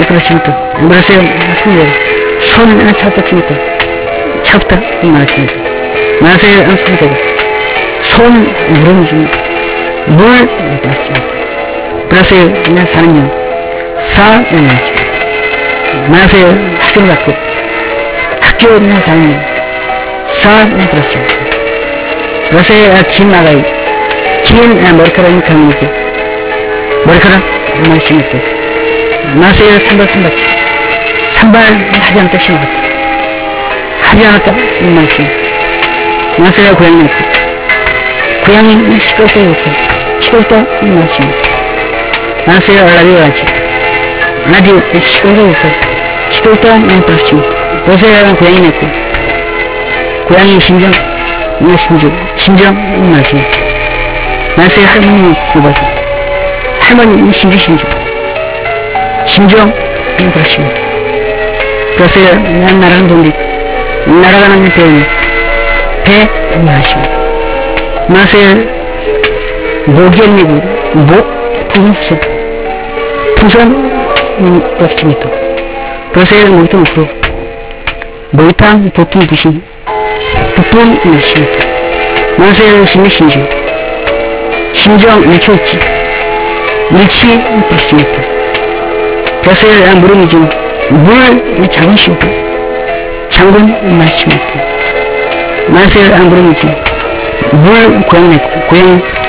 그렇습니다. 그래서 말씀드려요. 손 찾았습니다. 찾다 이 말씀입니다. 말씀에 손대고 손 물음줍니다. 물 받습니다. 그래서 그냥 사는 년 사 말씀입니다. 말씀에 학교를 갖고 학교 그냥 사는 년 사 그렇습니다. 그래서 긴 나가요. 긴 머리카락이 강력해. 머리카락 말씀입니다. 말씀에 산발 하지 않다 심어갔다. 하지 않았다 이 말씀입니다. 말씀에 고양이 있고 고양이 시끄럽다 이렇게 시끄럽다 이 말씀입니다. 말씀에 라디오 하지 라디오 시끄럽다 이렇게 시끄럽다 이 말씀입니다. 그래서 고양이 있고 고양이 심정 이 심정 이 말씀입니다. 말씀에 할머니 뽑아서 할머니 심정 이 그렇습니다. 그래서 날아가는 돈이 날아가는 배 하십니다. 맛에 목연미고 목 부분수선 풍선 그렇습니다. 그래서 목통 없고 목탕 보통 부신 보통 하십니다. 맛에 심정 일초일치 그렇습니다. 그래서 물음이죠. 물 장신고 장군 말씀입니다. 말세 안 물음이죠. 물 고양이